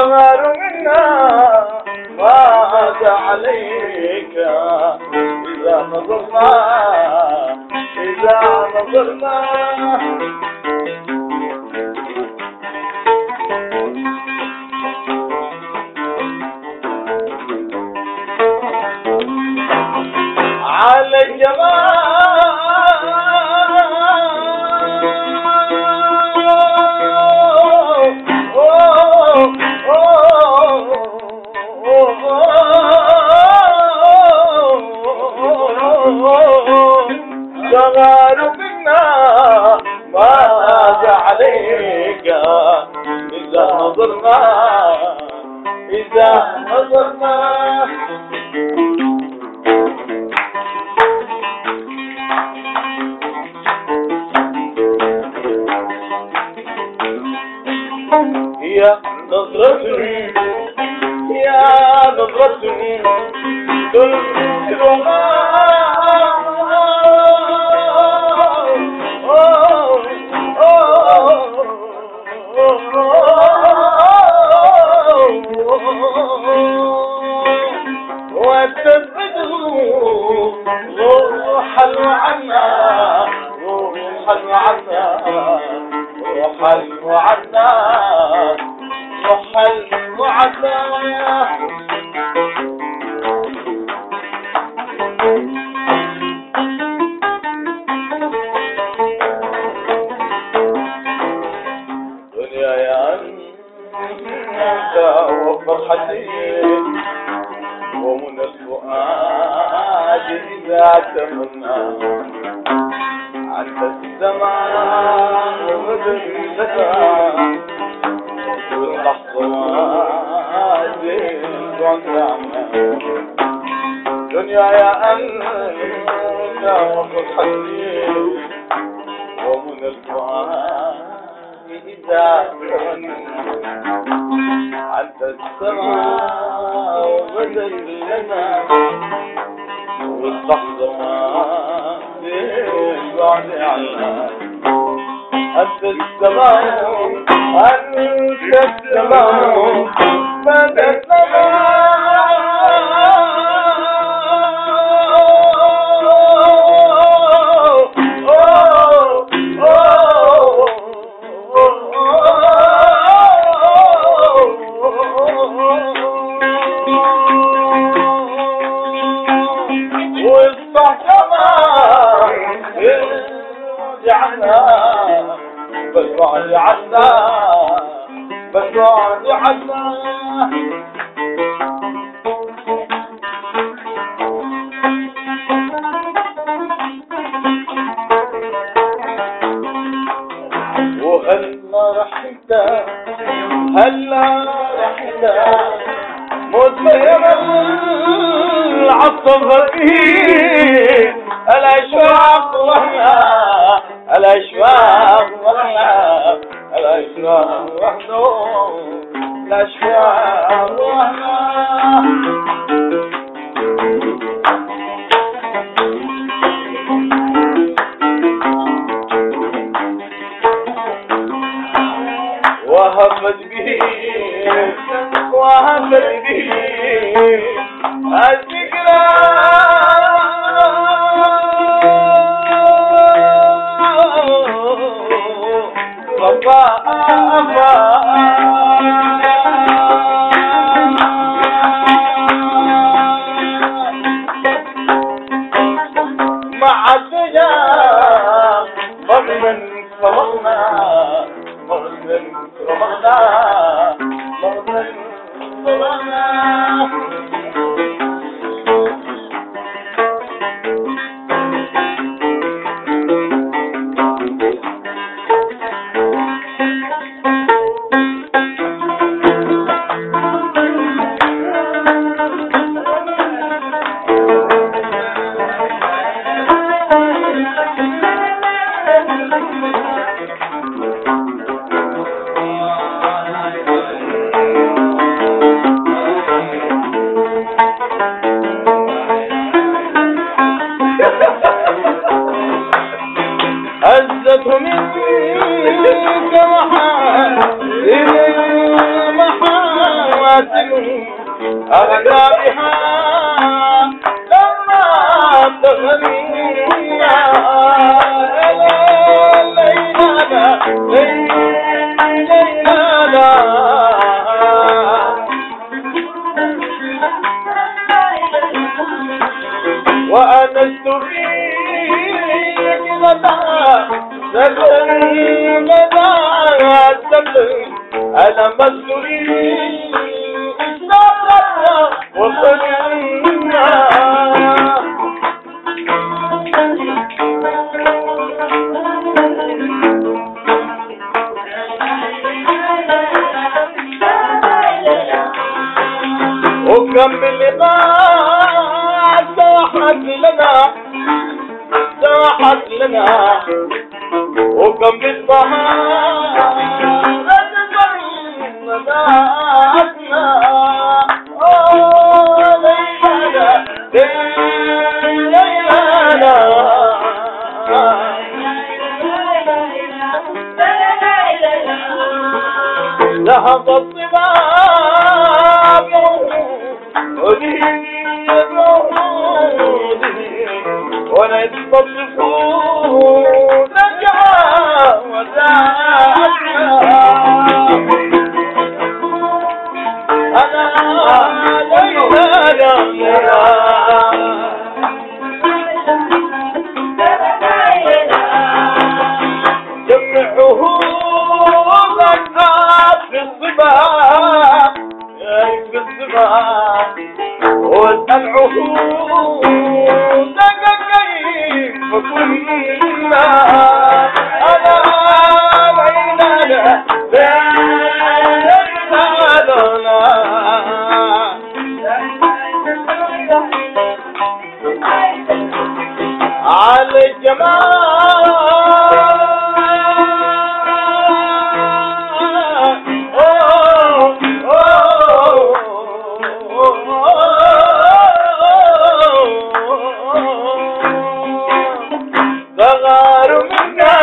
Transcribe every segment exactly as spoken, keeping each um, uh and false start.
صغار منا ماذا عليك إذا نظرنا إذا نظرنا على الجمال صغار منا ماذا عليك إذا نظرنا إذا نظرنا يا نظرتي يا نظرتي تنكرها وتبدو روحا وعنا روحا وعنا روحا وعنا روحا وعنا دنياي أنت وفرحتي ومن الفؤاد إذا تمنى عند السماء ومدرستها واللحظة ما زلت عنا دنياي أنت وفرحتي ومن الفؤاد إذا تمنى عند السماء وبدل لنا واللحظة ما زلت عنا أنت السماء أنت السماء مدى السماء بالبعد عنا بالبعد عنا وهلا رحت هلا رحت مدير العصف فيه الأشواق وهنا الأشواق وهنا الأشواق وحده الأشواق وهنا وهبت به وهبت به الذكرى مع الدجى مغنى صبغنا مغنى صبغنا مغنى صبغنا أغنى بها لما تغني يا ليلى ليلى وأنست في غدا سكن غدا سكن أنا مسؤولي إشارة وصلنا وكمل لقاء ساحت لنا ساحت لنا وكم بالبهار نجاتنا اوه ليلى ليلى ذهب الصباب ودي ولا يتصفون رجع وداعنا أنا ليلى ليلى جمعه لك في الصباح في الصباح واسألعه لك كيف كنا أنا ليلى ليلى لنا على الجمال صغار منا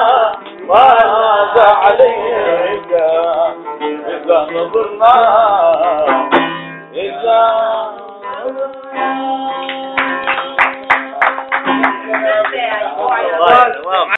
ماذا عليك إذا نظرنا إذا نظرنا